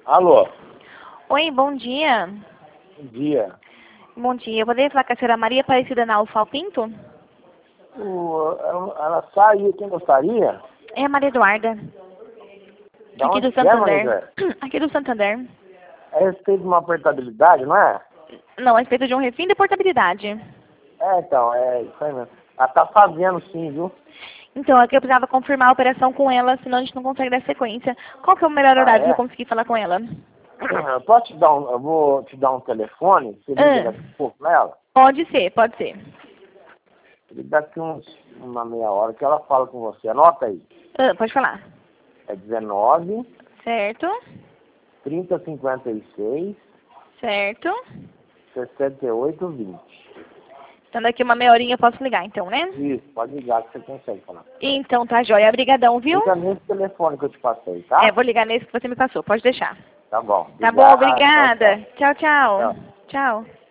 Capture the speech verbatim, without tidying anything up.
Alô? Oi, bom dia. Bom dia. Bom dia. Eu poderia falar com a senhora Maria Aparecida Naufal Pinto? O, ela, ela saiu, quem gostaria? É a Maria Eduarda. Da Aqui onde do que é, Maria Santander. Eduarda? Aqui do Santander. É a respeito de uma portabilidade, não é? Não, a respeito de um refim de portabilidade. É, então, é isso aí mesmo. Ela tá fazendo sim, viu? Então, aqui eu precisava confirmar a operação com ela, senão a gente não consegue dar sequência. Qual que é o melhor Ah, horário para eu é? conseguir falar com ela? Eu posso te dar um, eu vou te dar um telefone, você liga Ah, daqui a pouco nela? pode ser, pode ser. Liga daqui uns, uma meia hora que ela fala com você. Anota aí. Ah, pode falar. É dezenove, Certo, trinta, cinquenta e seis, certo. sessenta e oito, vinte. Então daqui uma meia horinha eu posso ligar, então, né? Isso, pode ligar que você consegue falar. Então tá joia. Obrigadão, viu? Liga nesse telefone que eu te passei, tá? É, vou ligar nesse que você me passou. Pode deixar. Tá bom. Tá bom, Obrigado. Tchau, obrigada. tchau. Tchau, tchau. Tchau. Tchau.